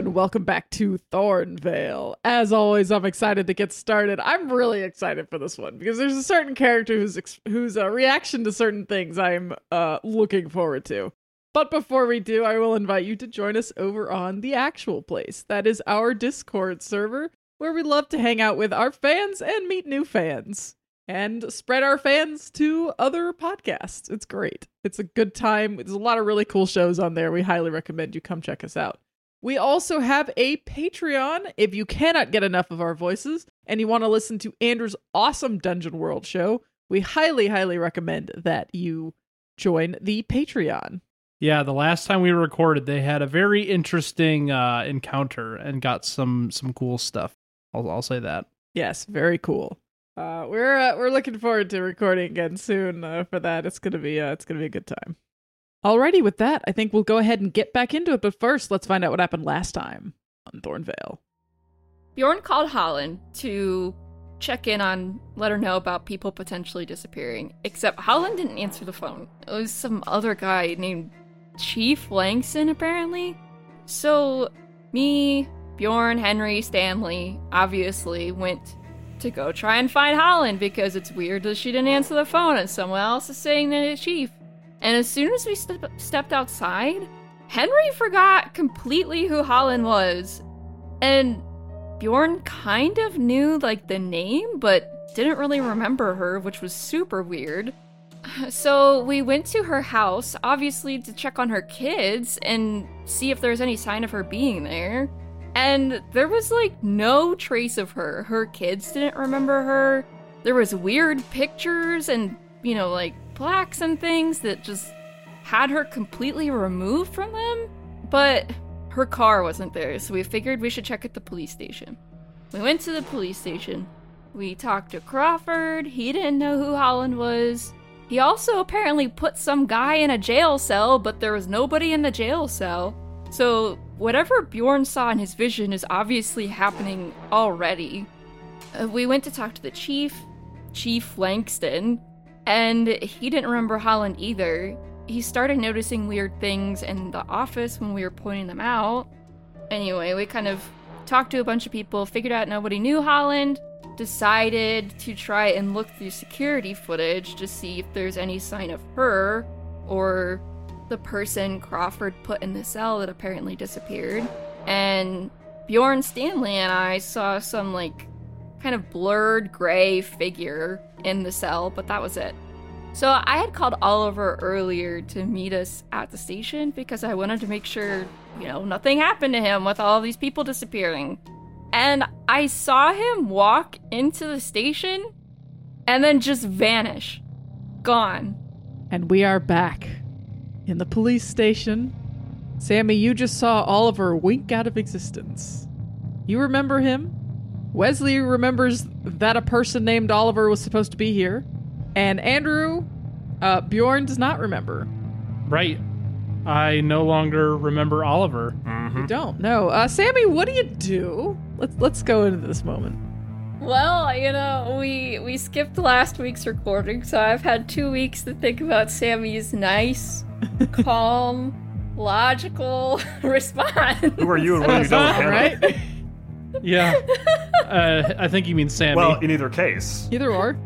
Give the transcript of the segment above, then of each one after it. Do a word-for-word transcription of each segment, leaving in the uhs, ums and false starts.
and welcome back to Thornvale. As always, I'm excited to get started. I'm really excited for this one because there's a certain character whose ex- whose uh, reaction to certain things I'm uh, looking forward to. But before we do, I will invite you to join us over on The Actual Place. That is our Discord server where we love to hang out with our fans and meet new fans and spread our fans to other podcasts. It's great. It's a good time. There's a lot of really cool shows on there. We highly recommend you come check us out. We also have a Patreon. If you cannot get enough of our voices and you want to listen to Andrew's awesome Dungeon World show, we highly, highly recommend that you join the Patreon. Yeah, the last time we recorded, they had a very interesting uh, encounter and got some some cool stuff. I'll, I'll say that. Yes, very cool. Uh, we're uh, we're looking forward to recording again soon uh, for that. It's gonna be uh, it's gonna be a good time. Alrighty, with that, I think we'll go ahead and get back into it. But first, let's find out what happened last time on Thornvale. Bjorn called Holland to check in on, let her know about people potentially disappearing. Except Holland didn't answer the phone. It was some other guy named Chief Langston, apparently. So me, Bjorn, Henry, Stanley, obviously went to go try and find Holland because it's weird that she didn't answer the phone and someone else is saying that it's Chief. And as soon as we ste- stepped outside, Henry forgot completely who Holland was. And Bjorn kind of knew, like, the name, but didn't really remember her, which was super weird. So we went to her house, obviously to check on her kids and see if there was any sign of her being there. And there was, like, no trace of her. Her kids didn't remember her. There was weird pictures and, you know, like, plaques and things that just had her completely removed from them, but her car wasn't there, so we figured we should check at the police station. We went to the police station. We talked to Crawford. He didn't know who Holland was. He also apparently put some guy in a jail cell, but there was nobody in the jail cell. So whatever Bjorn saw in his vision is obviously happening already. Uh, we went to talk to the chief, Chief Langston, and he didn't remember Holland either. He started noticing weird things in the office when we were pointing them out. Anyway, we kind of talked to a bunch of people, figured out nobody knew Holland, decided to try and look through security footage to see if there's any sign of her or the person Crawford put in the cell that apparently disappeared. And Bjorn, Stanley, and I saw some, like, kind of blurred gray figure in the cell, but that was it. So I had called Oliver earlier to meet us at the station because I wanted to make sure, you know, nothing happened to him with all these people disappearing. And I saw him walk into the station and then just vanish. Gone. And we are back in the police station. Sammy, you just saw Oliver wink out of existence. You remember him? Wesley remembers that a person named Oliver was supposed to be here. And Andrew, uh, Bjorn does not remember. Right. I no longer remember Oliver. Mm-hmm. You don't? No. Uh, Sammy, what do you do? Let's let's go into this moment. Well, you know, we we skipped last week's recording, so I've had two weeks to think about Sammy's nice, calm, logical response. Who are you and what have you done with Hannah? Right? Yeah. uh, I think you mean Sammy. Well, in either case. Either or.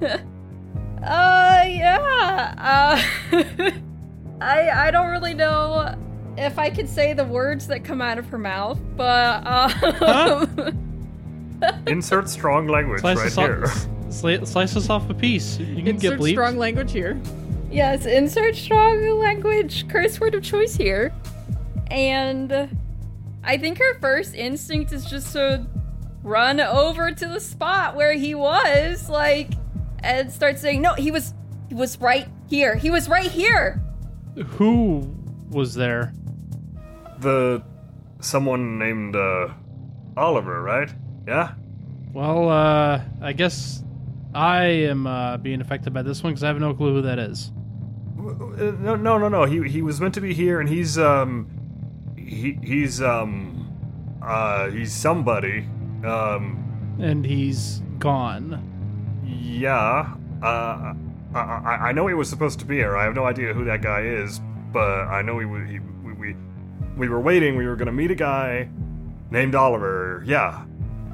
Uh, yeah. Uh, I I don't really know if I can say the words that come out of her mouth, but uh, Huh? Insert strong language slice right us here. Off, sli- slice us off a piece. You can Insert get bleeped. strong language here. yes, insert strong language curse word of choice here, and I think her first instinct is just to run over to the spot where he was, like, and start saying, "No, he was, he was right here. He was right here." Who was there? The someone named uh, Oliver, right? Yeah. Well, uh, I guess I am uh, being affected by this one because I have no clue who that is. No, no, no, no. He he was meant to be here, and he's um, he he's um, uh, he's somebody. Um, And he's gone. yeah. Uh, I, I I know he was supposed to be here. I have no idea who that guy is, but I know he was. He, we, we we were waiting. We were gonna meet a guy, named Oliver, yeah.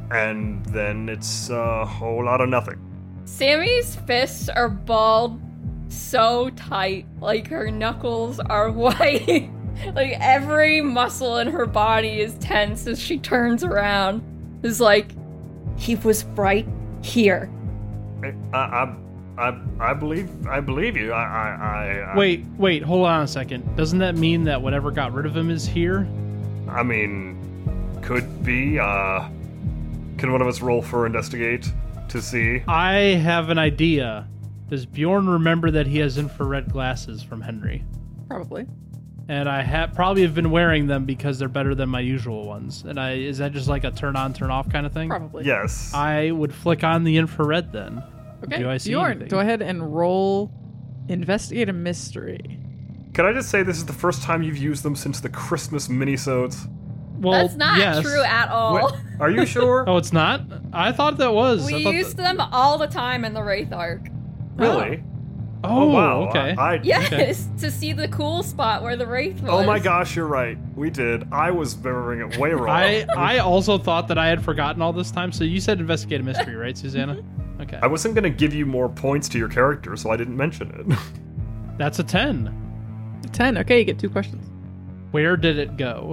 And then it's a whole lot of nothing. Sammy's fists are balled so tight, like her knuckles are white. Like every muscle in her body is tense as she turns around. It's like, he was right here. I, I, I, I believe, I believe you. I, I, I. Wait, wait, hold on a second. Doesn't that mean that whatever got rid of him is here? I mean, could be. Uh, can one of us roll for investigate to see? I have an idea. Does Bjorn remember that he has infrared glasses from Henry? Probably. And I have probably have been wearing them because they're better than my usual ones. And I is that just like a turn on, turn off kind of thing? Probably. Yes. I would flick on the infrared then. Okay. Do I see Bjorn, anything? go ahead and roll investigate a mystery. Can I just say this is the first time you've used them since the Christmas minisodes? Well, That's not yes. true at all. Wait, are you sure? Oh, it's not? I thought that was. We I thought used that- them all the time in the Wraith arc. Really? Oh, wow. okay. I, I- Yes, to see the cool spot where the Wraith was. Oh my gosh, you're right. We did. I was remembering it way wrong. I I also thought that I had forgotten all this time. So you said investigate a mystery, right, Susanna? Okay. I wasn't going to give you more points to your character, so I didn't mention it. That's a ten. ten. Okay, you get two questions. Where did it go?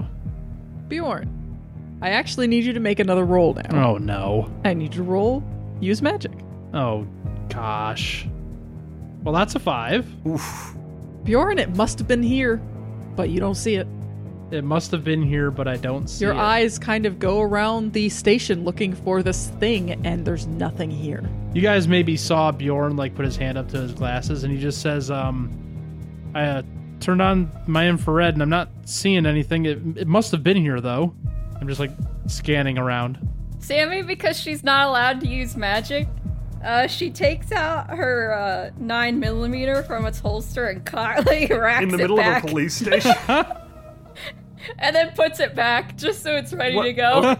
Bjorn, I actually need you to make another roll now. Oh no. I need you to roll use magic. Oh gosh. Well, that's a five. Oof. Bjorn, it must have been here, but you don't see it. It must have been here, but I don't see Your it. eyes kind of go around the station looking for this thing, and there's nothing here. You guys maybe saw Bjorn like put his hand up to his glasses, and he just says, "Um, I uh, turned on my infrared, and I'm not seeing anything. It, it must have been here, though." I'm just like scanning around. Sammy, because she's not allowed to use magic, uh, she takes out her uh, nine millimeter from its holster and like, racks In the it middle back, of a police station? and then puts it back just so it's ready What? to go.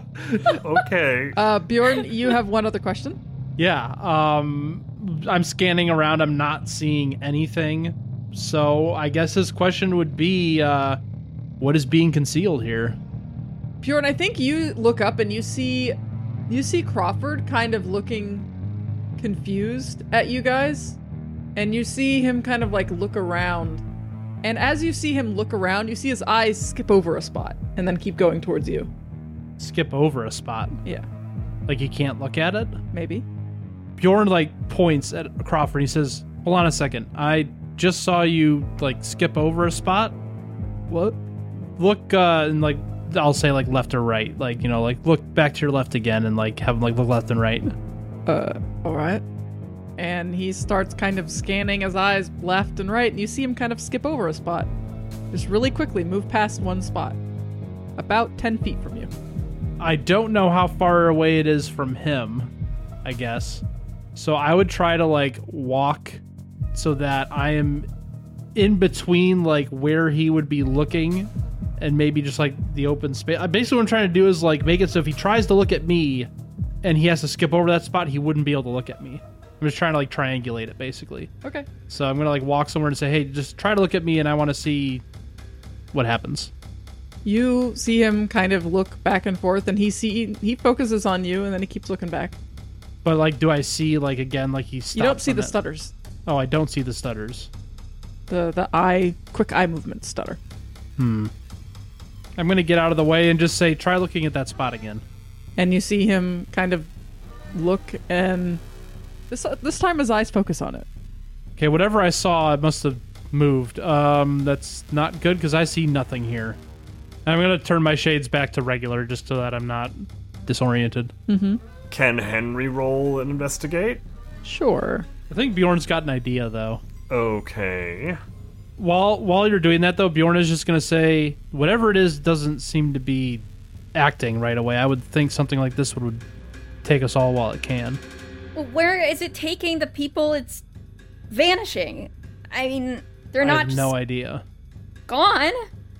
Okay. Uh, Bjorn, you have one other question. Yeah. Um, I'm scanning around. I'm not seeing anything. So I guess this question would be, uh, what is being concealed here? Bjorn, I think you look up and you see you see Crawford kind of looking confused at you guys. And you see him kind of like look around. And as you see him look around, you see his eyes skip over a spot and then keep going towards you. Skip over a spot. Yeah, Like you can't look at it? maybe. Bjorn like points at Crawford. He says, "Hold on a second. I just saw you like skip over a spot. What? Look, uh, and like I'll say like left or right. Like you know, like look back to your left again, and like have him like look left and right." Uh, alright. And he starts kind of scanning his eyes left and right, and you see him kind of skip over a spot. Just really quickly move past one spot. About ten feet from you. I don't know how far away it is from him, I guess. So I would try to like walk so that I am in between like where he would be looking and maybe just like the open space. Basically what I'm trying to do is like make it so if he tries to look at me and he has to skip over that spot, he wouldn't be able to look at me. I'm just trying to like triangulate it basically. Okay. So I'm going to like walk somewhere and say, "Hey, just try to look at me and I want to see what happens." You see him kind of look back and forth, and he see he focuses on you, and then he keeps looking back. But like, do I see like again like he stops? You don't see on the that- stutters. Oh, I don't see the stutters. The the eye quick eye movement stutter. Hmm. I'm gonna get out of the way and just say, try looking at that spot again. And you see him kind of look, and this this time his eyes focus on it. Okay, whatever I saw, it must have moved. Um, that's not good because I see nothing here. I'm gonna turn my shades back to regular just so that I'm not disoriented. Mm-hmm. Can Henry roll and investigate? Sure. I think Bjorn's got an idea though. Okay. While while you're doing that though, Bjorn is just gonna say whatever it is doesn't seem to be acting right away. I would think something like this would, would take us all while it can. Well, where is it taking the people it's vanishing? I mean, they're I not have just no idea. gone.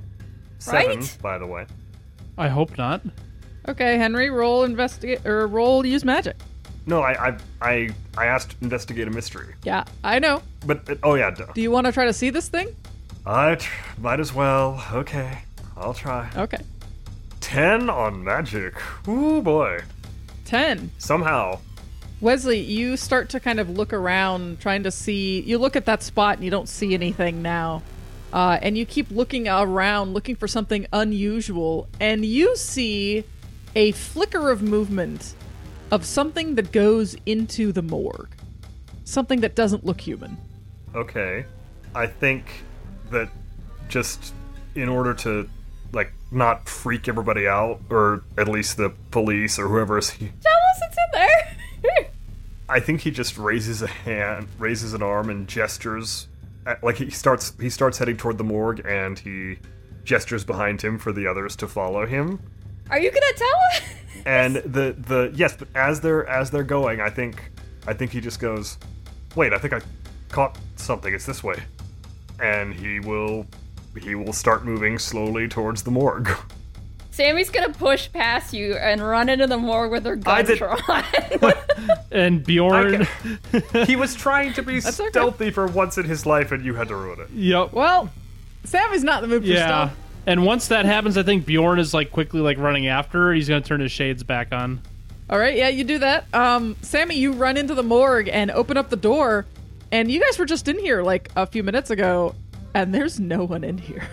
Seven, Right? by the way. I hope not. Okay, Henry, roll investigate or roll use magic. No, I I I, I asked investigate a mystery. Yeah, I know. But, it, oh yeah, duh. Do you want to try to see this thing? I tr- might as well. Okay, I'll try. Okay. ten on magic. Ooh, boy. ten. Somehow. Wesley, you start to kind of look around, trying to see. You look at that spot and you don't see anything now. Uh, and you keep looking around, looking for something unusual. And you see a flicker of movement of something that goes into the morgue. Something that doesn't look human. Okay. I think that just in order to, like, not freak everybody out, or at least the police or whoever is... Tell us it's in there! I think he just raises a hand, raises an arm and gestures... Like, he starts he starts heading toward the morgue, and he gestures behind him for the others to follow him. Are you gonna tell us? And the the yes, but as they're as they're going, I think I think he just goes, "Wait, I think I caught something. It's this way," and he will he will start moving slowly towards the morgue. Sammy's gonna push past you and run into the morgue with her gun I did- drawn. And Bjorn. He was trying to be okay. stealthy for once in his life, and you had to ruin it. Yep. Well, Sammy's not in the mood for Yeah. stuff. And once that happens, I think Bjorn is like quickly like running after her. He's gonna turn his shades back on. All right, yeah, you do that. Um, Sammy, you run into the morgue and open up the door, and you guys were just in here like a few minutes ago, and there's no one in here.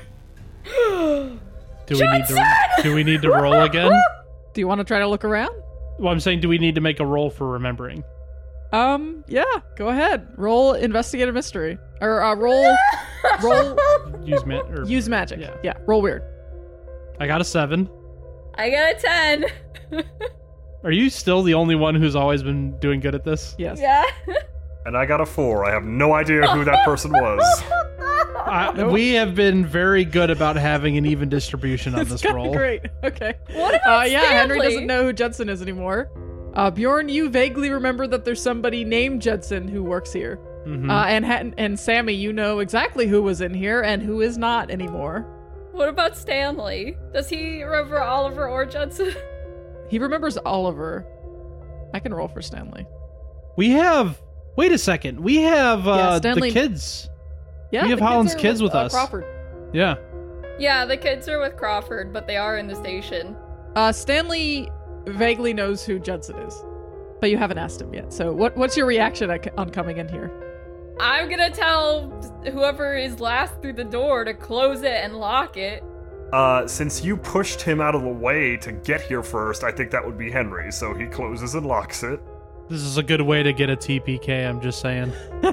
Do we need to do we need to roll again? Do you want to try to look around? Well, I'm saying, do we need to make a roll for remembering? Um, yeah, go ahead. Roll investigate a mystery. Or uh, roll, roll, Use ma- or, use magic. Yeah. Yeah, roll weird. I got a seven. I got a ten. Are you still the only one who's always been doing good at this? Yes. Yeah. And I got a four. I have no idea who that person was. I, We have been very good about having an even distribution on It's this kinda roll. great. Okay. What about Uh, yeah, Henry Stanley? doesn't know who Judson is anymore. Uh, Bjorn, you vaguely remember that there's somebody named Judson who works here. Mhm. Uh, and Han- and Sammy, you know exactly who was in here and who is not anymore. What about Stanley? Does he remember Oliver or Judson? He remembers Oliver. I can roll for Stanley. We have. Wait a second. We have uh, Yeah, Stanley- the kids. Yeah, We have the Holland's are kids with uh, us. Crawford. Yeah. Yeah, the kids are with Crawford, but they are in the station. Uh, Stanley vaguely knows who Judson is, but you haven't asked him yet. So, what what's your reaction at- on coming in here? I'm gonna tell whoever is last through the door to close it and lock it. Uh, since you pushed him out of the way to get here first, I think that would be Henry, so he closes and locks it. This is a good way to get a T P K, I'm just saying.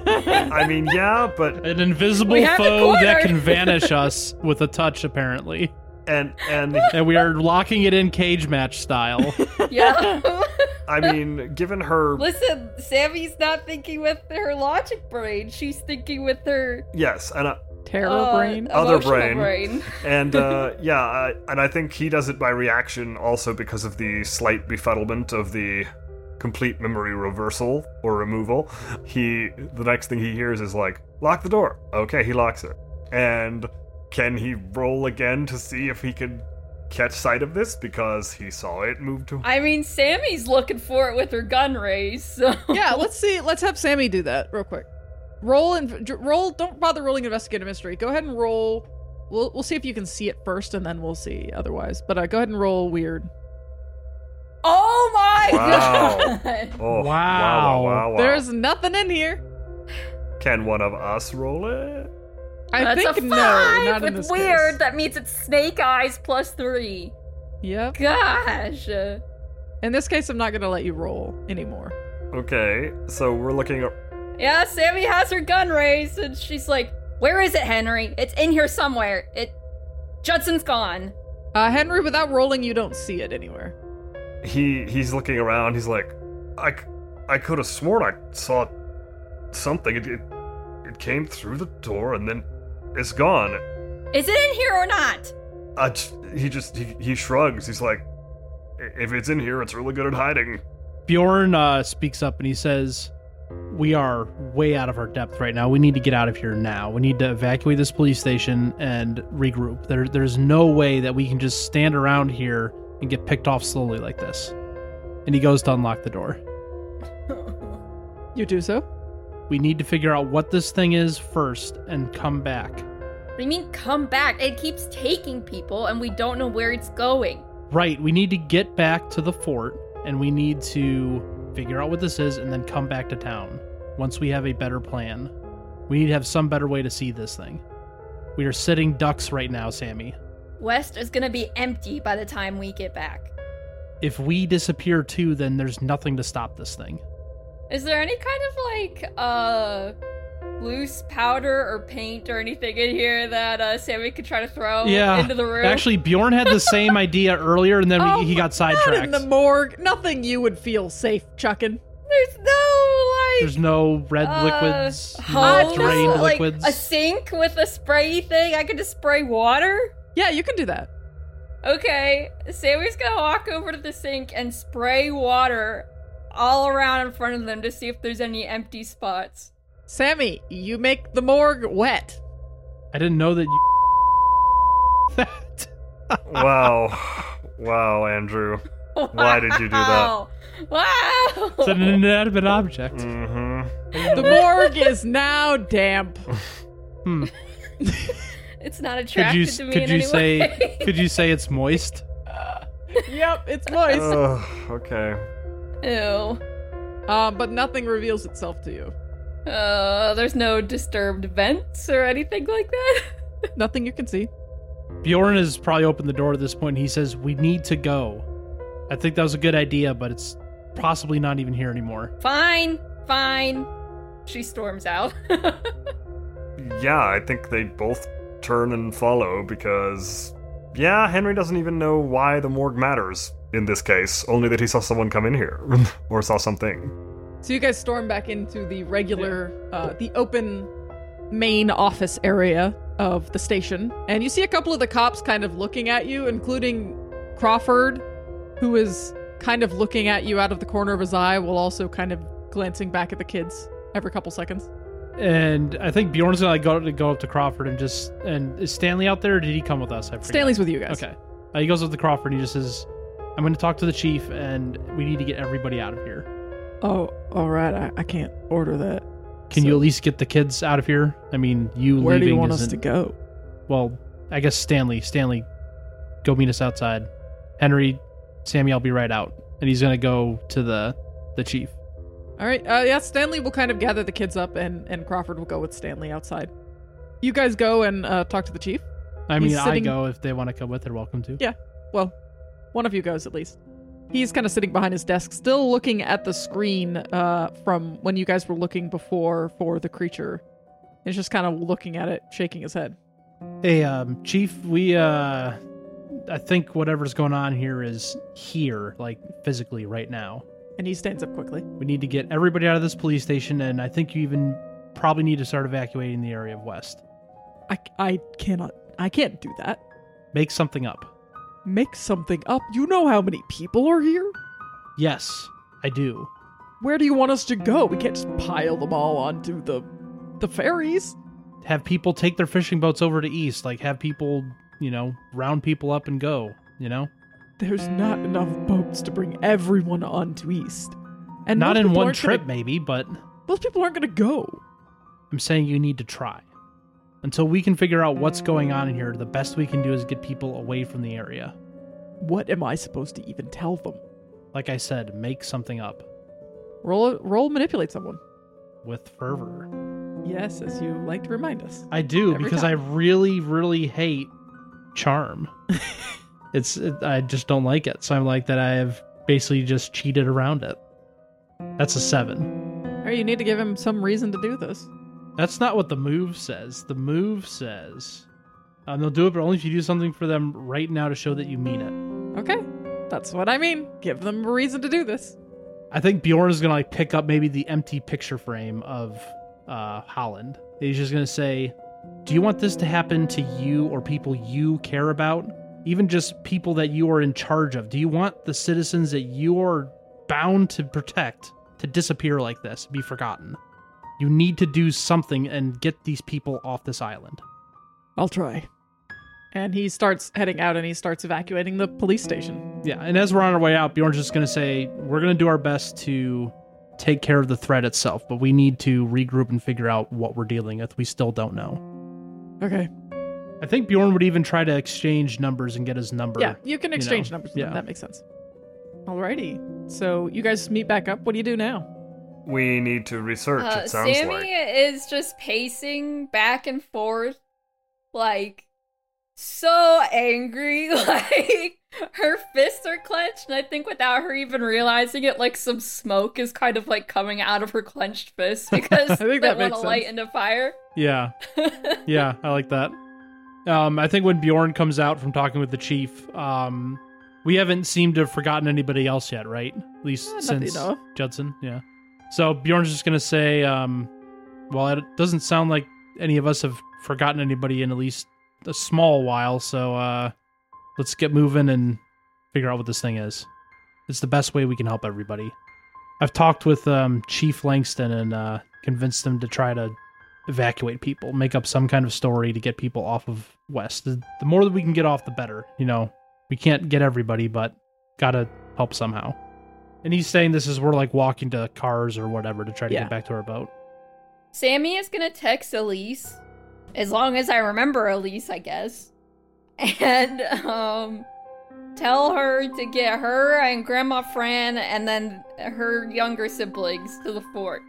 I mean, yeah, but An invisible We have it foe that cornered. can vanish us with a touch, apparently. and and And we are locking it in cage match style. Yeah. I mean, given her Listen, Sammy's not thinking with her logic brain. She's thinking with her yes, and uh, Terror uh, brain. Other emotional brain. brain. and uh, yeah, I, and I think he does it by reaction, also because of the slight befuddlement of the complete memory reversal or removal. He the next thing he hears is like, "Lock the door." Okay, he locks it. And can he roll again to see if he can catch sight of this, because he saw it move to I mean, Sammy's looking for it with her gun raised, so... Yeah, let's see. Let's have Sammy do that real quick. Roll and roll. Don't bother rolling investigate a mystery. Go ahead and roll. We'll we'll see if you can see it first, and then we'll see otherwise. But uh, go ahead and roll weird. Oh my Wow. god! Oh, Wow. wow, wow, wow. There's nothing in here. Can one of us roll it? I That's think a no, five not in with this weird. case. That means it's Snake Eyes plus three. Yep. Gosh. In this case, I'm not gonna let you roll anymore. Okay, so we're looking at Yeah, Sammy has her gun raised, and she's like, "Where is it, Henry? It's in here somewhere. It, Judson's gone." Uh, Henry, without rolling, you don't see it anywhere. he he's looking around. He's like, I, c- I could have sworn I saw something. It, it it came through the door and then it's gone. Is it in here or not? I j- he just he, he shrugs. He's like, if it's in here, it's really good at hiding. Bjorn uh, speaks up and he says, "We are way out of our depth right now. We need to get out of here now. We need to evacuate this police station and regroup. There, there's no way that we can just stand around here and get picked off slowly like this." And he goes to unlock the door. You do so. We need to figure out what this thing is first and come back. What do you mean, come back? It keeps taking people, and we don't know where it's going. Right, we need to get back to the fort, and we need to figure out what this is, and then come back to town once we have a better plan. We need to have some better way to see this thing. We are sitting ducks right now, Sammy. West is gonna be empty by the time we get back. If we disappear too, then there's nothing to stop this thing. Is there any kind of like uh loose powder or paint or anything in here that uh, Sammy could try to throw Yeah, into the room? actually, Bjorn had the same idea earlier, and then Oh, he, he got Not sidetracked. in the morgue. Nothing you would feel safe chucking. There's no like There's no red uh, liquids, no hose, drained like liquids. a sink with a spray thing. I could just spray water. Yeah, you can do that. Okay, Sammy's gonna walk over to the sink and spray water all around in front of them to see if there's any empty spots. Sammy, you make the morgue wet. I didn't know that you that. Wow. Wow, Andrew. Why did you do that? Wow! Wow! It's an inanimate object. Mm-hmm. The morgue is now damp. Hmm. It's not Could attracted you to me could in you any say way. could you say it's moist? Yep, it's moist. Ugh, okay. Ew. Um, but nothing reveals itself to you. Uh, there's no disturbed vents or anything like that. Nothing you can see. Bjorn has probably opened the door at this point. And he says, "We need to go." I think that was a good idea, but it's possibly not even here anymore. Fine, fine. She storms out. Yeah, I think they both turn and follow because, yeah, Henry doesn't even know why the morgue matters in this case, only that he saw someone come in here, or saw something. So you guys storm back into the regular, uh, the open main office area of the station, and you see a couple of the cops kind of looking at you, including Crawford, who is kind of looking at you out of the corner of his eye while also kind of glancing back at the kids every couple seconds. And I think Bjorn's gonna like, go to go up to Crawford and just and is Stanley out there? Or did he come with us? I forget. Stanley's with you guys. Okay. Uh, he goes up to Crawford and he just says, "I'm going to talk to the chief, and we need to get everybody out of here. Oh, all right. I, I can't order that. Can So- you at least get the kids out of here? I mean, you Where do leaving you want us isn't- to go? Well, I guess Stanley. Stanley, go meet us outside. Henry, Sammy, I'll be right out." And he's going to go to the the chief. All right. Uh, yeah, Stanley will kind of gather the kids up, and, and Crawford will go with Stanley outside. You guys go and uh, talk to the chief. I mean, He's I sitting- go if they want to come with. They're welcome to. Yeah. Well, one of you goes at least. He's kind of sitting behind his desk, still looking at the screen uh, from when you guys were looking before for the creature. He's just kind of looking at it, shaking his head. Hey, um, chief, we uh, I think whatever's going on here is here, like physically right now. And he stands up quickly. We need to get everybody out of this police station, and I think you even probably need to start evacuating the area of West. I, I cannot, I can't do that. Make something up. Make something up. You know how many people are here? Yes, I do. Where do you want us to go? We can't just pile them all onto the the ferries. Have people take their fishing boats over to East, like have people, you know, round people up and go, you know? There's not enough boats to bring everyone onto East. And Not most in people one aren't trip, gonna- maybe, but Most people aren't going to go. I'm saying you need to try. Until we can figure out what's going on in here, the best we can do is get people away from the area. What am I supposed to even tell them? Like I said, make something up Roll, roll, manipulate someone. with fervor. Yes, as you like to remind us. I do, Every because time. I really, really hate charm. it's it, I just don't like it. So I'm like that I have basically just cheated around it. That's a seven. All right, you need to give him some reason to do this. That's not what the move says. The move says um, they'll do it, but only if you do something for them right now to show that you mean it. Okay, that's what I mean. Give them a reason to do this. I think Bjorn is gonna like pick up maybe the empty picture frame of uh, Holland. He's just gonna say, "Do you want this to happen to you or people you care about? Even just people that you are in charge of? Do you want the citizens that you are bound to protect to disappear like this, be forgotten? You need to do something and get these people off this island." I'll try. And he starts heading out and he starts evacuating the police station. Yeah, and as we're on our way out, Bjorn's just gonna say, "We're gonna do our best to take care of the threat itself, but we need to regroup and figure out what we're dealing with. We still don't know." Okay. I think Bjorn would even try to exchange numbers and get his number. Yeah, you can exchange know, numbers. yeah. That makes sense. Alrighty. So you guys meet back up. What do you do now? We need to research, Uh, it sounds Sammy like. is just pacing back and forth, like, so angry. Like, her fists are clenched, and I think without her even realizing it, like, some smoke is kind of, like, coming out of her clenched fists because I think they that want makes to light sense. into fire. Yeah. Yeah, I like that. Um, I think when Bjorn comes out from talking with the chief, um, we haven't seemed to have forgotten anybody else yet, right? At least Eh, not that since you know of. Judson, yeah. So Bjorn's just going to say, um, well, it doesn't sound like any of us have forgotten anybody in at least a small while, so uh, let's get moving and figure out what this thing is. It's the best way we can help everybody. I've talked with um, Chief Langston and uh, convinced him to try to evacuate people, make up some kind of story to get people off of West. The, the more that we can get off, the better. You know, we can't get everybody, but gotta help somehow. And he's saying this is we're like walking to cars or whatever to try to Yeah. get back to our boat. Sammy is gonna text Elise, as long as I remember Elise, I guess, and um, tell her to get her and Grandma Fran and then her younger siblings to the fort.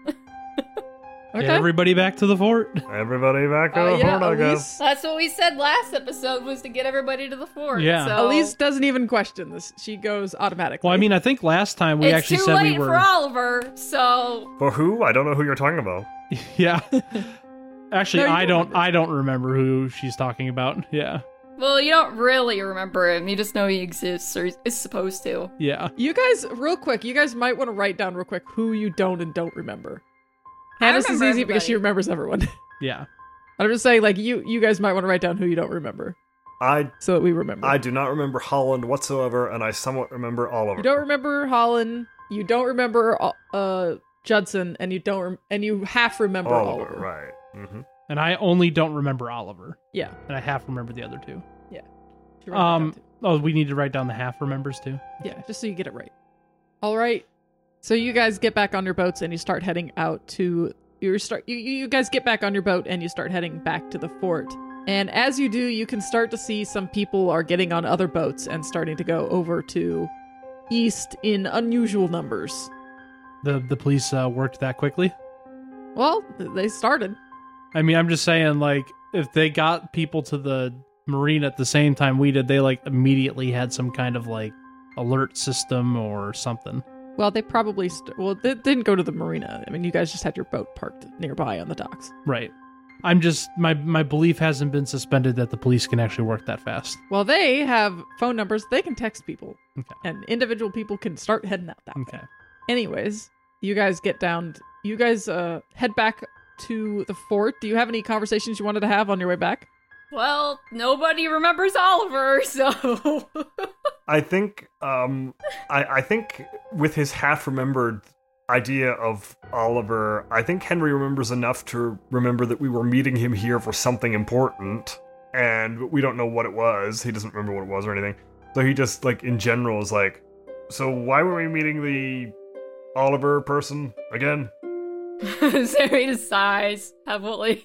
Okay. Get everybody back to the fort. Everybody back to Uh, the yeah, fort, I guess. Elise, That's what we said last episode, was to get everybody to the fort. Yeah. So Elise doesn't even question this. She goes automatically. Well, I mean, I think last time we it's actually too said late we were. for Oliver, so For who? I don't know who you're talking about. Yeah. Actually, No, you I don't don't. remember. I don't remember who she's talking about. Yeah. well, you don't really remember him. You just know he exists or is supposed to. Yeah. You guys, real quick, you guys might want to write down real quick who you don't and don't remember. I Hannah's is remember easy because she everybody. remembers everyone. Yeah. I'm just saying, like, you you guys might want to write down who you don't remember I so that we remember. I do not remember Holland whatsoever, and I somewhat remember Oliver. You don't remember Holland. You don't remember uh Judson, and you don't rem- and you half remember Oliver, Oliver. right. hmm And I only don't remember Oliver, Yeah. and I half remember the other two. You write that down Um. too. Oh, we need to write down the half remembers too. Yeah, just so you get it right. All right. So you guys get back on your boats and you start heading out to you start you, you guys get back on your boat and you start heading back to the fort. And as you do, you can start to see some people are getting on other boats and starting to go over to east in unusual numbers. The the police uh, worked that quickly. Well, they started. I mean, I'm just saying, like, if they got people to the marine at the same time we did, they like immediately had some kind of like alert system or something. Well, they probably st- well they didn't go to the marina. I mean, you guys just had your boat parked nearby on the docks. Right. I'm just my my belief hasn't been suspended that the police can actually work that fast. Well, they have phone numbers. They can text people, Okay. and individual people can start heading out that way. Okay. Anyways, you guys get down. You guys uh, head back to the fort. Do you have any conversations you wanted to have on your way back? Well, nobody remembers Oliver, so I think um I, I think with his half remembered idea of Oliver, I think Henry remembers enough to remember that we were meeting him here for something important, and we don't know what it was. He doesn't remember what it was or anything. So he just, like, in general is like, so why were we meeting the Oliver person again? Sammy just sighs heavily,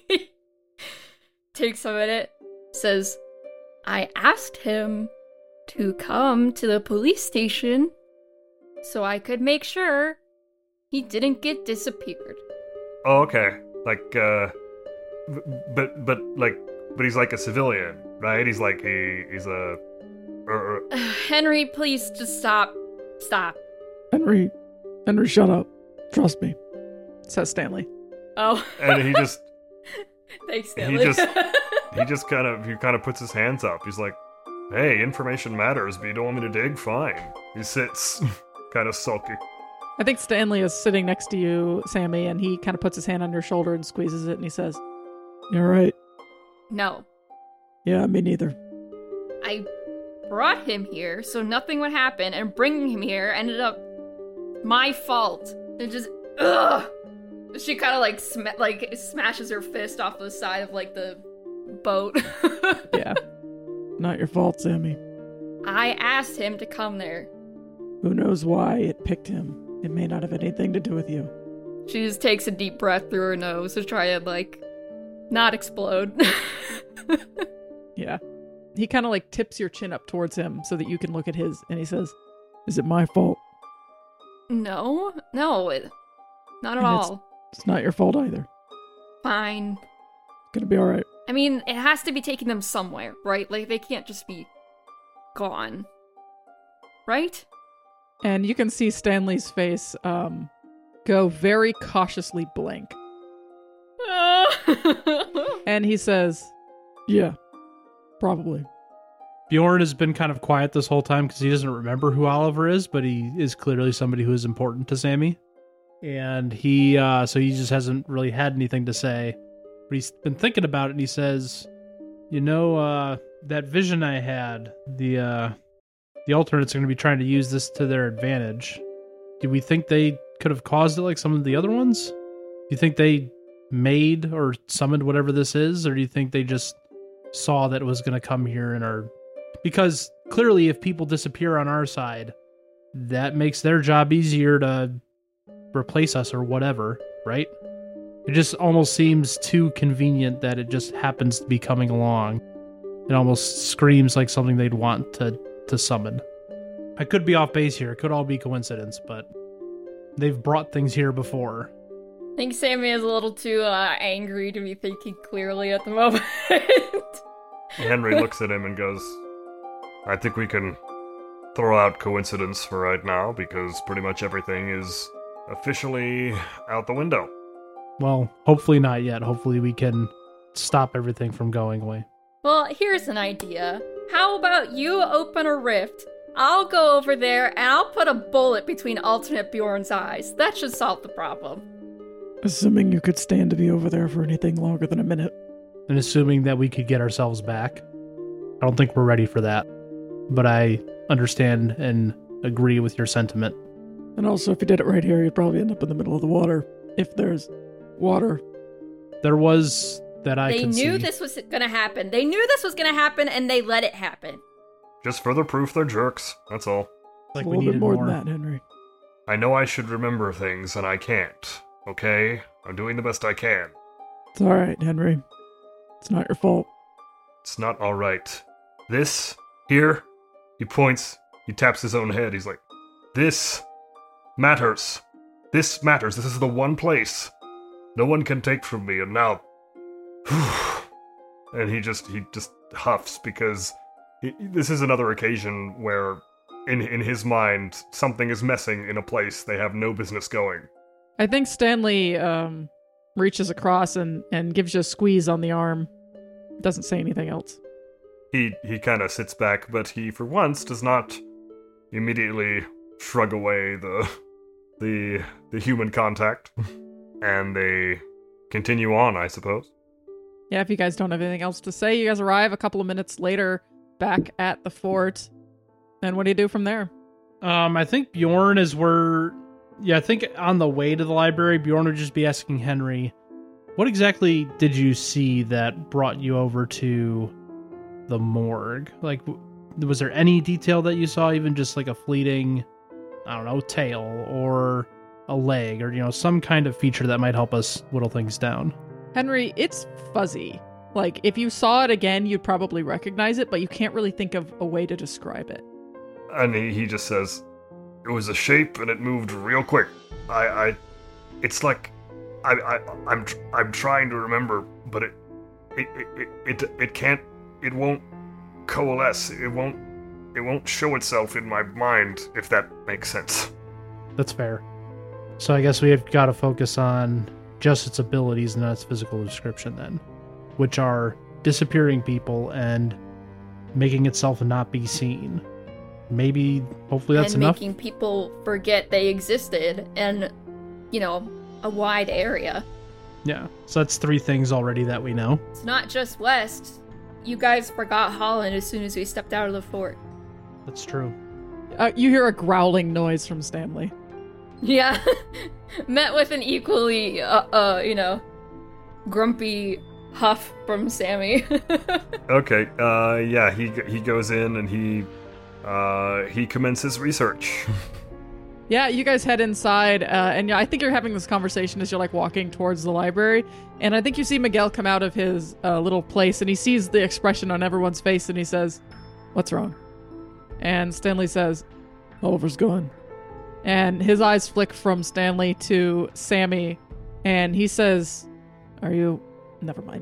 takes a minute, says, I asked him to come to the police station so I could make sure he didn't get disappeared. Oh, okay. Like, uh, b- but, but, like, but he's like a civilian, right? He's like, he, he's a, er, er, Henry, please just stop. Stop. Henry, Henry, shut up. Trust me, says Stanley. Oh, and he just, thanks, he Stanley. just- he just kind of, he kind of puts his hands up. He's like, hey, information matters, but you don't want me to dig? Fine. He sits, kind of sulky. I think Stanley is sitting next to you, Sammy, and he kind of puts his hand on your shoulder and squeezes it, and he says, "You're right. No. Yeah, me neither." I brought him here so nothing would happen, and bringing him here ended up my fault. It just, ugh. She kind of like sm- like smashes her fist off the side of like the boat. Yeah, not your fault, Sammy. I asked him to come there. Who knows why it picked him? It may not have anything to do with you. She just takes a deep breath through her nose to try and like not explode. Yeah. He kind of like tips your chin up towards him so that you can look at his, and he says, "Is it my fault?" No, no, it, not at And it's- all. It's not your fault either. Fine. It's gonna be all right. I mean, it has to be taking them somewhere, right? Like, they can't just be gone. Right? And you can see Stanley's face um, go very cautiously blank. And he says, "Yeah, probably." Bjorn has been kind of quiet this whole time because he doesn't remember who Oliver is, but he is clearly somebody who is important to Sammy. And he, uh, so he just hasn't really had anything to say. But he's been thinking about it, and he says, "You know, uh, that vision I had, the, uh, the alternates are going to be trying to use this to their advantage. Do we think they could have caused it like some of the other ones? Do you think they made or summoned whatever this is, or do you think they just saw that it was going to come here and are..." Because clearly if people disappear on our side, that makes their job easier to replace us or whatever, right? It just almost seems too convenient that it just happens to be coming along. It almost screams like something they'd want to, to summon. I could be off base here. It could all be coincidence, but they've brought things here before. I think Sammy is a little too uh, angry to be thinking clearly at the moment. Henry looks at him and goes, "I think we can throw out coincidence for right now because pretty much everything is officially out the window." Well, hopefully not yet. Hopefully we can stop everything from going away. Well, here's an idea. How about you open a rift? I'll go over there and I'll put a bullet between alternate Bjorn's eyes. That should solve the problem. Assuming you could stand to be over there for anything longer than a minute. And assuming that we could get ourselves back. I don't think we're ready for that. But I understand and agree with your sentiment. And also, if you did it right here, you'd probably end up in the middle of the water. If there's water. There was that I They could knew see. this was gonna happen. They knew this was gonna happen and they let it happen. Just further proof they're jerks, that's all. Like a we little bit needed more, more. than that, Henry. I know I should remember things, and I can't, okay? I'm doing the best I can. It's all right, Henry. It's not your fault. It's not alright. This, here, he points, he taps his own head, he's like, "This matters. This matters. This is the one place no one can take from me, and now..." And he just, he just huffs, because he, this is another occasion where, in, in his mind, something is messing in a place they have no business going. I think Stanley um, reaches across and, and gives you a squeeze on the arm. Doesn't say anything else. He he kind of sits back, but he, for once, does not immediately shrug away the the the human contact, and they continue on, I suppose. Yeah, if you guys don't have anything else to say, you guys arrive a couple of minutes later back at the fort. And what do you do from there? Um, I think Bjorn is where... Yeah, I think on the way to the library, Bjorn would just be asking Henry, what exactly did you see that brought you over to the morgue? Like, w- was there any detail that you saw, even just like a fleeting, I don't know, tail or a leg or, you know, some kind of feature that might help us whittle things down? Henry, it's fuzzy. Like, if you saw it again, you'd probably recognize it, but you can't really think of a way to describe it. And he, he just says, "It was a shape, and it moved real quick. I, I, it's like, I, I, I'm, tr- I'm trying to remember, but it, it, it, it, it, it can't, it won't coalesce. It won't, it won't show itself in my mind, if that makes sense." That's fair. So I guess we have got to focus on just its abilities, not its physical description then, which are disappearing people and making itself not be seen. Maybe, hopefully that's and enough. making people forget they existed in, you know, a wide area. Yeah, so that's three things already that we know. It's not just West. You guys forgot Holland as soon as we stepped out of the fort. That's true. Uh, you hear a growling noise from Stanley. Yeah. Met with an equally, uh, uh, you know, grumpy huff from Sammy. Okay, uh, yeah, he he goes in and he, uh, he commences research. Yeah, you guys head inside, uh, and yeah, I think you're having this conversation as you're like walking towards the library, and I think you see Miguel come out of his uh, little place, and he sees the expression on everyone's face, and he says, "What's wrong?" And Stanley says, "Oliver's gone." And his eyes flick from Stanley to Sammy, and he says, "Are you... Never mind."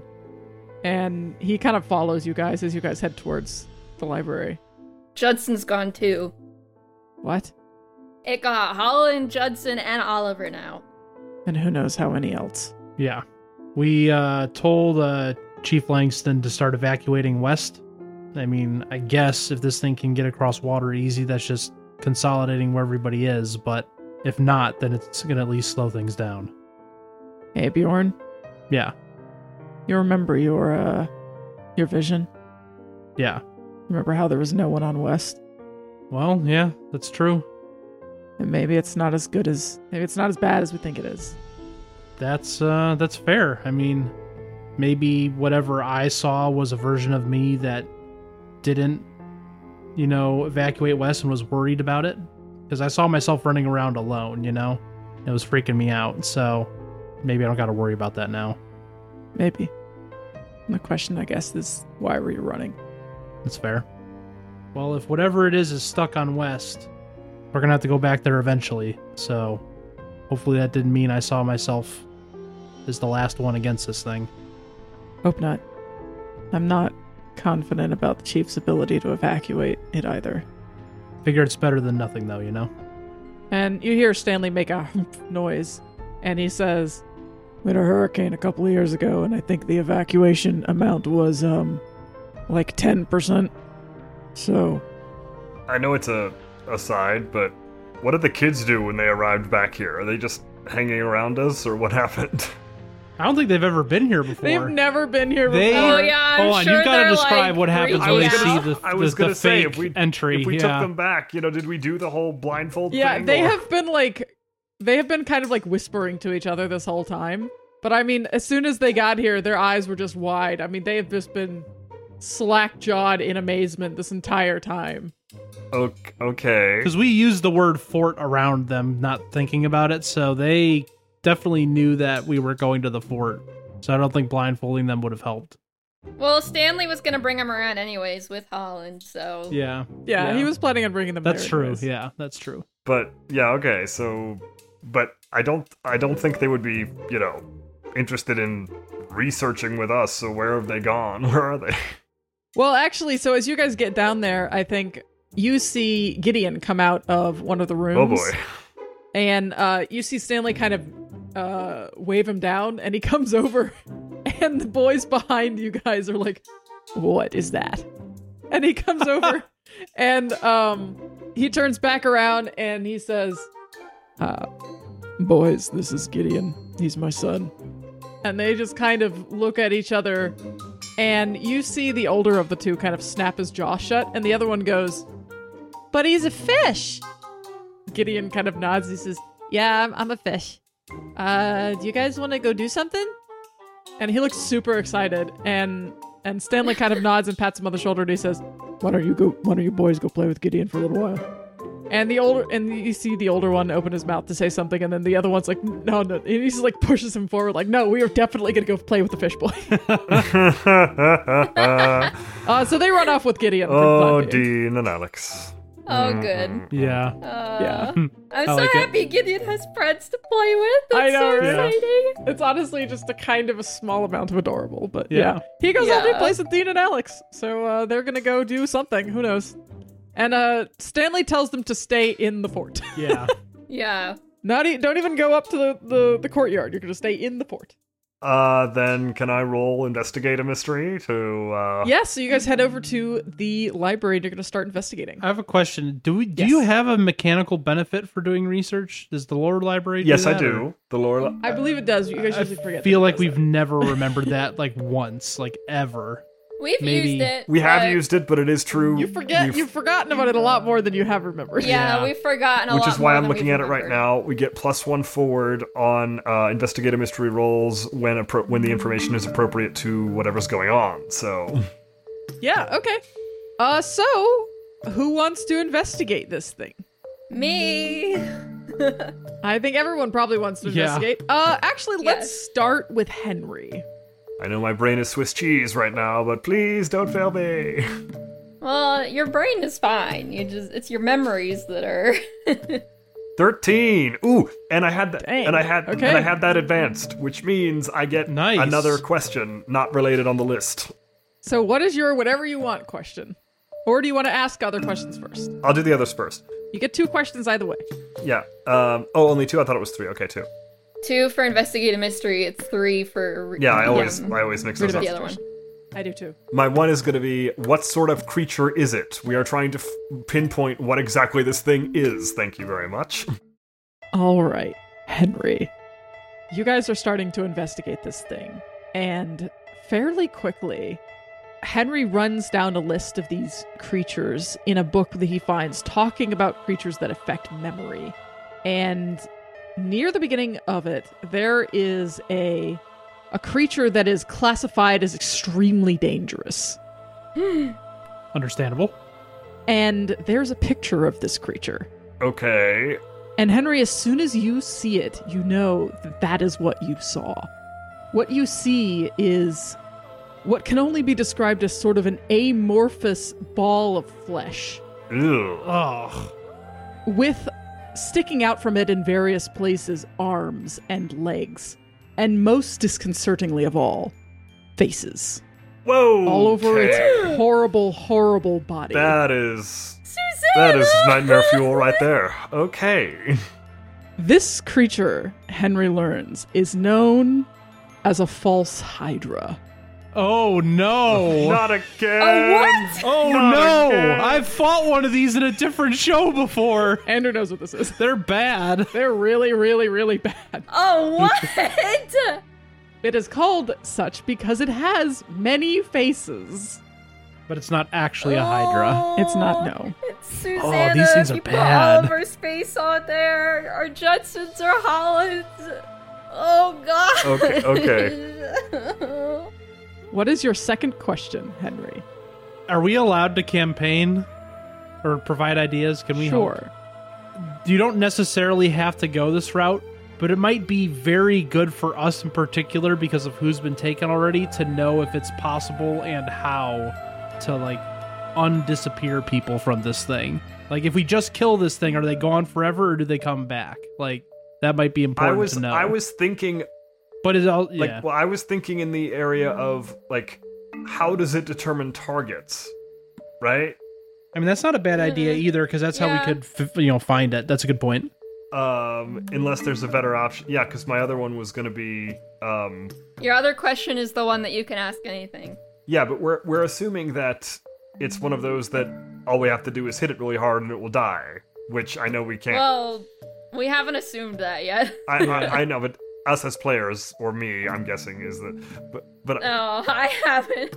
And he kind of follows you guys as you guys head towards the library. Judson's gone too. What? It got Holland, Judson, and Oliver now. And who knows how many else. Yeah. We uh, told uh, Chief Langston to start evacuating west. I mean, I guess if this thing can get across water easy, that's just consolidating where everybody is. But if not, then it's going to at least slow things down. Hey, Bjorn. Yeah. You remember your, uh, your vision? Yeah. Remember how there was no one on West? Well, yeah, that's true. And maybe it's not as good as... Maybe it's not as bad as we think it is. That's, uh, that's fair. I mean, maybe whatever I saw was a version of me that didn't, you know, evacuate west and was worried about it. Because I saw myself running around alone, you know? It was freaking me out, so maybe I don't gotta worry about that now. Maybe. And the question, I guess, is why were you running? That's fair. Well, if whatever it is is stuck on west, we're gonna have to go back there eventually, so hopefully that didn't mean I saw myself as the last one against this thing. Hope not. I'm not confident about the Chief's ability to evacuate it either. Figure it's better than nothing, though, you know? And you hear Stanley make a humph noise, and he says, "We had a hurricane a couple of years ago, and I think the evacuation amount was, um, like ten percent. So, I know it's a aside, but what did the kids do when they arrived back here? Are they just hanging around us, or what happened? I don't think they've ever been here before. they've never been here before. They- Oh yeah, I'm Hold on, sure you've got to they're, describe like, what happens freaking when we out. see the, I was the, gonna the say, fake if we entry. if we yeah. took them back, you know, did we do the whole blindfold Yeah, thing? they or- have been like, they have been kind of like whispering to each other this whole time. But I mean, as soon as they got here, their eyes were just wide. I mean, they have just been slack-jawed in amazement this entire time. Ok- Okay. Because we used the word fort around them, not thinking about it, so they definitely knew that we were going to the fort. So I don't think blindfolding them would have helped. Well, Stanley was gonna bring him around anyways with Holland, so Yeah. Yeah, he was planning on bringing them That's there true. anyways. Yeah, that's true. But yeah, okay. So, but I don't, I don't think they would be, you know, interested in researching with us. So where have they gone? Where are they? Well, actually, so as you guys get down there, I think you see Gideon come out of one of the rooms. Oh boy. And uh, you see Stanley kind of uh, wave him down, and he comes over, and the boys behind you guys are like, "What is that?" And he comes over, and um, he turns back around, and he says, uh, "Boys, this is Gideon. He's my son." And they just kind of look at each other, and you see the older of the two kind of snap his jaw shut, and the other one goes, "But he's a fish." Gideon kind of nods. He says, "Yeah, I'm, I'm a fish. Uh, do you guys want to go do something?" And he looks super excited. And and Stanley kind of nods and pats him on the shoulder, and he says, "Why don't you go? Why don't you boys go play with Gideon for a little while?" And the older and you see the older one open his mouth to say something, and then the other one's like, "No, no." And he just like pushes him forward, like, "No, we are definitely gonna go play with the fish boy." uh, so they run off with Gideon. from Oh, Flat Meeting. Dean and Alex. oh good. Yeah. Uh, Yeah. I'm I so like it. happy Gideon has friends to play with. That's I know, so right? exciting. It's honestly just a kind of a small amount of adorable, but Yeah. yeah. He goes off Yeah. and plays with Dean and Alex. So uh, they're going to go do something. Who knows? And uh, Stanley tells them to stay in the fort. Yeah. Yeah. Not e- Don't even go up to the, the, the courtyard. You're going to stay in the fort. Uh, then can I roll investigate a mystery to, uh... Yes, so you guys head over to the library and you're going to start investigating. I have a question. Do we? Do Yes. you have a mechanical benefit for doing research? Does the lore library do Yes, I that, do. or- The lore... I believe it does. You guys I usually forget. feel that it like does we've that. never remembered that like once, like ever. We've Maybe- used it. We have but- used it, but it is true. You forget. We've- You've forgotten about it a lot more than you have remembered. Yeah, Yeah. we've forgotten a Which lot is why more I'm than looking we've at it right remembered. now. We get plus one forward on uh, investigate a mystery rolls when appro- when the information is appropriate to whatever's going on. So, Yeah. Okay. Uh. So, who wants to investigate this thing? Me. I think everyone probably wants to Yeah. investigate. Uh, actually, let's Yes. start with Henry. I know my brain is Swiss cheese right now, but please don't fail me. Well, your brain is fine. You just it's your memories that are Thirteen. Ooh, and I had that, Dang. and I had, Okay. and I had that advanced, which means I get Nice. another question not related on the list. So, what is your whatever you want question? Or do you want to ask other questions first? I'll do the others first. You get two questions either way. Yeah. Um. Oh, only two. I thought it was three. Okay, two. two for investigate a mystery. It's three for Yeah, I always, um, I always mix Rid those of up. the other one. I do too. My one is going to be, what sort of creature is it? We are trying to f- pinpoint what exactly this thing is. Thank you very much. All right, Henry. You guys are starting to investigate this thing, and fairly quickly, Henry runs down a list of these creatures in a book that he finds talking about creatures that affect memory. And near the beginning of it, there is a a creature that is classified as extremely dangerous. Understandable. And there's a picture of this creature. Okay. And Henry, as soon as you see it, you know that that is what you saw. What you see is what can only be described as sort of an amorphous ball of flesh, Ew. Oh, with sticking out from it in various places arms and legs, and most disconcertingly of all, faces. Whoa. All over okay. its horrible, horrible body. That is, Susanna! that is nightmare fuel right there. Okay. This creature, Henry learns, is known as a false hydra. oh no! Not again. Oh, what? Oh Not no! again. I've fought one of these in a different show before. Andrew knows what this is. They're bad. They're really, really, really bad. Oh, what? It is called such because it has many faces. But it's not actually a Hydra. It's not, no. It's Susanna. these things are you bad. Put all of our space on there. Our Judsons are Hollands. Oh God. Okay, okay. What is your second question, Henry? Are we allowed to campaign or provide ideas? Can we help? Sure. You don't necessarily have to go this route, but it might be very good for us in particular because of who's been taken already to know if it's possible and how to like undisappear people from this thing. Like if we just kill this thing, are they gone forever or do they come back? Like that might be I important was, to know. I was thinking, but it's all like, yeah. well, I was thinking in the area of, like, how does it determine targets? Right? I mean that's not a bad idea either because that's how Yeah. we could f- you know find it. That's a good point. Um, unless there's a better option. Yeah, because my other one was going to be, um, Your other question is the one that you can ask anything. yeah, but we're we're assuming that it's one of those that all we have to do is hit it really hard and it will die, which I know we can't. Well, we haven't assumed that yet. I, I I know, but us as players, or me, I'm guessing, is that. But but No, I haven't.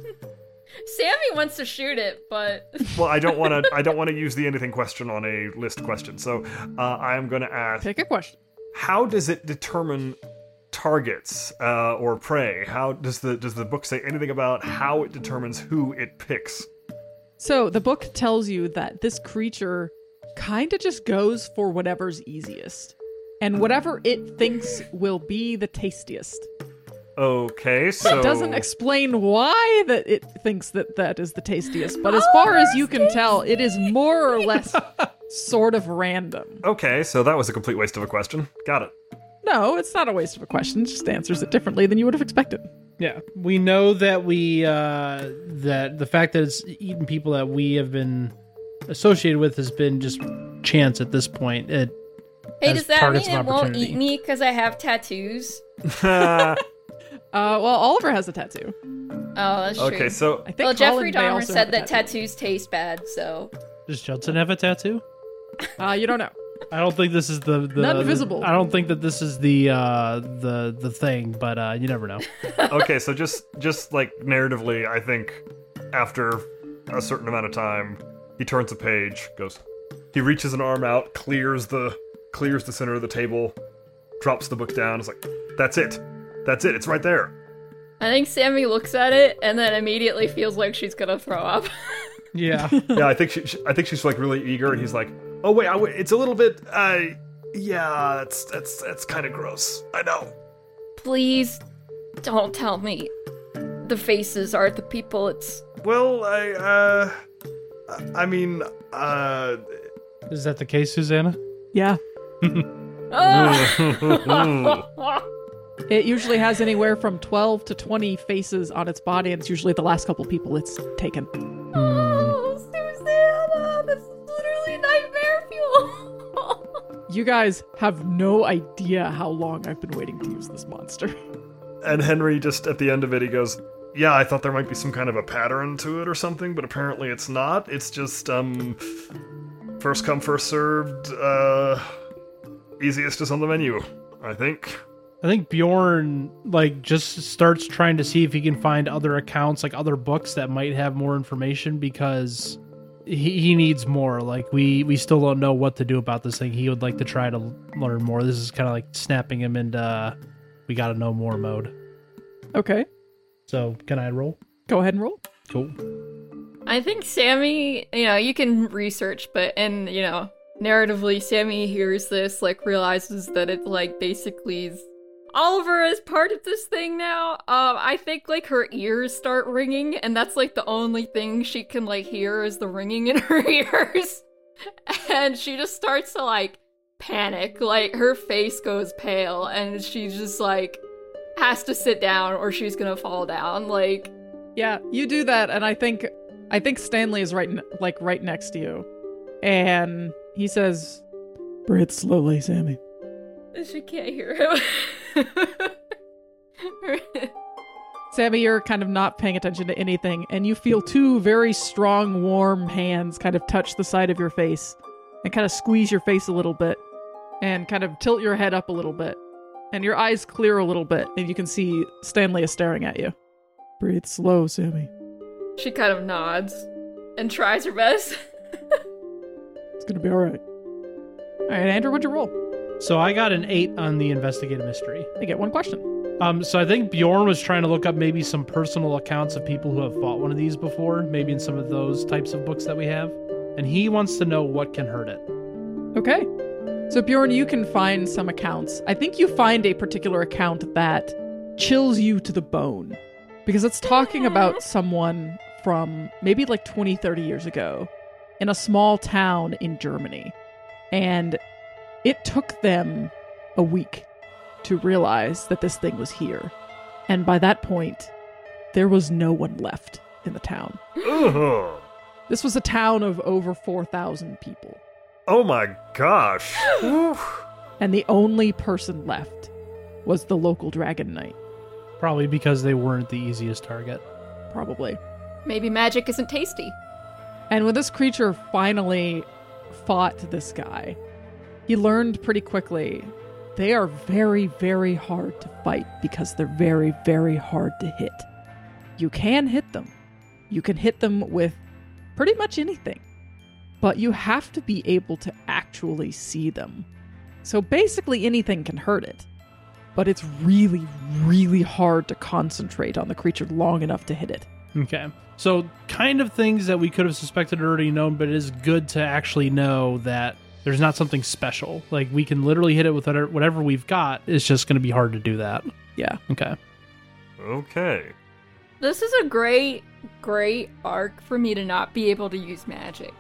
Sammy wants to shoot it, but well, I don't want to. I don't want to use the anything question on a list question. So uh, I am going to ask: Pick a question. how does it determine targets uh, or prey? How does the does the book say anything about how it determines who it picks? So the book tells you that this creature kind of just goes for whatever's easiest. And whatever it thinks will be the tastiest. Okay, so It doesn't explain why that it thinks that that is the tastiest, but as far as you can tell, it is more or less sort of random. Okay, so that was a complete waste of a question. Got it. No, it's not a waste of a question. It just answers it differently than you would have expected. Yeah, we know that we uh, that the fact that it's eaten people that we have been associated with has been just chance at this point. It hey, has does that targets mean of it won't opportunity. eat me because I have tattoos? Uh, well, Oliver has a tattoo. Oh, that's true. Okay, so I think Well, Jeffrey Colin may Dahmer also said have a that tattoo. tattoos taste bad, so Does Judson have a tattoo? Uh, you don't know. I don't think this is the, the None visible. I don't think that this is the uh, the the thing, but uh, you never know. okay, so just just like narratively, I think after a certain amount of time, he turns a page, goes, he reaches an arm out, clears the clears the center of the table, drops the book down. It's like, that's it, that's it, it's right there. I think Sammy looks at it and then immediately feels like she's gonna throw up. Yeah, Yeah, I think she, she I think she's like really eager, and he's like, oh wait, I w- it's a little bit, uh, Yeah, that's that's that's kind of gross. I know. Please don't tell me the faces are the people. It's Well, I uh, I mean, uh, Is that the case, Susanna? Yeah. Ah! It usually has anywhere from twelve to twenty faces on its body, and it's usually the last couple people it's taken. Oh, Susanna, this is literally nightmare fuel. You guys have no idea how long I've been waiting to use this monster. and Henry just at the end of it, he goes, "Yeah, I thought there might be some kind of a pattern to it or something, but apparently it's not. It's just um, first come, first served. Uh, easiest is on the menu, I think." I think Bjorn like just starts trying to see if he can find other accounts, like other books that might have more information, because he, he needs more. Like we we still don't know what to do about this thing. He would like to try to learn more. This is kind of like snapping him into uh, we got to know more mode. Okay. So can I roll? Go ahead and roll. Cool. I think Sammy, you know, you can research, but and you know, narratively, Sammy hears this, like realizes that it's like basically is Oliver is part of this thing now. Um, I think like her ears start ringing, and that's like the only thing she can like hear is the ringing in her ears. And she just starts to like panic, like her face goes pale, and she just like has to sit down or she's gonna fall down. Like, Yeah, you do that, and I think I think Stanley is right, n- like right next to you, and he says, "Breathe slowly, Sammy." she can't hear him. Sammy, you're kind of not paying attention to anything, and you feel two very strong, warm hands kind of touch the side of your face and kind of squeeze your face a little bit and kind of tilt your head up a little bit. And your eyes clear a little bit, and you can see Stanley is staring at you. Breathe slow, Sammy. She kind of nods and tries her best. It's gonna be alright. Alright, Andrew, what'd you roll? So I got an eight on the investigative mystery. You get one question. Um, so I think Bjorn was trying to look up maybe some personal accounts of people who have fought one of these before, maybe in some of those types of books that we have. And he wants to know what can hurt it. Okay. So Bjorn, you can find some accounts. I think you find a particular account that chills you to the bone, because it's talking about someone from maybe like twenty, thirty years ago in a small town in Germany. And it took them a week to realize that this thing was here. And by that point, there was no one left in the town. Ugh. This was a town of over four thousand people. Oh my gosh. Whew. And the only person left was the local Dragon Knight, Probably because they weren't the easiest target. probably. Maybe magic isn't tasty. And when this creature finally fought this guy, he learned pretty quickly they are very, very hard to fight because they're very, very hard to hit. You can hit them. You can hit them with pretty much anything. But you have to be able to actually see them. So basically anything can hurt it. But it's really, really hard to concentrate on the creature long enough to hit it. Okay. So kind of things that we could have suspected or already known, but it is good to actually know that there's not something special. Like we can literally hit it with whatever whatever we've got. It's just going to be hard to do that. Yeah. Okay. Okay. This is a great, great arc for me to not be able to use magic.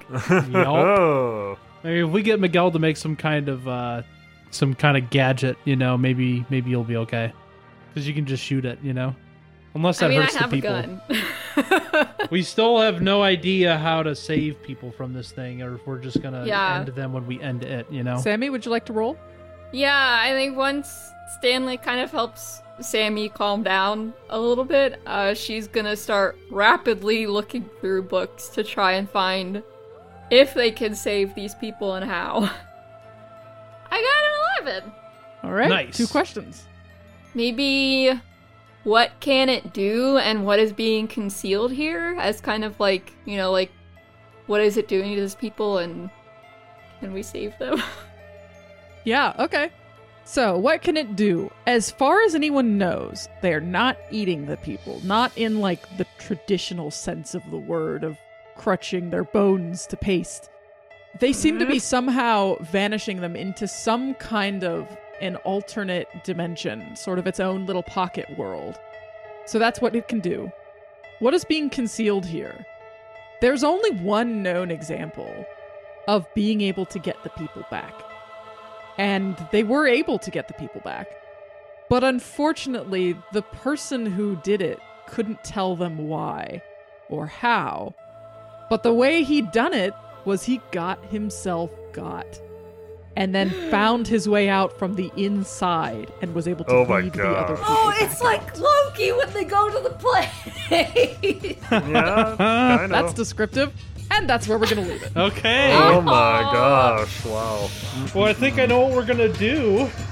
Oh. Maybe if we get Miguel to make some kind of uh, some kind of gadget, you know, maybe maybe you'll be okay, because you can just shoot it, you know. Unless that I mean, I hurts the have a people. gun. We still have no idea how to save people from this thing, or if we're just gonna Yeah. end them when we end it, you know. Sammy, would you like to roll? Yeah, I think once Stanley kind of helps Sammy calm down a little bit, uh, she's gonna start rapidly looking through books to try and find if they can save these people and how. I got an eleven. All right. Nice. Two questions. Maybe what can it do and what is being concealed here as kind of like, you know, like what is it doing to these people and can we save them? Yeah, okay. So, what can it do? As far as anyone knows, they're not eating the people. Not in, like, the traditional sense of the word of crunching their bones to paste. They seem to be somehow vanishing them into some kind of an alternate dimension, sort of its own little pocket world. So that's what it can do. What is being concealed here? There's only one known example of being able to get the people back. And they were able to get the people back. But unfortunately, the person who did it couldn't tell them why or how. But the way he'd done it was he got himself got. And then found his way out from the inside and was able to Oh my lead the other God. people Oh, back it's like out. Loki when they go to the place. Yeah, kind of. That's descriptive. And that's where we're going to leave it. Okay. Oh my gosh, wow. Well, I think I know what we're gonna do.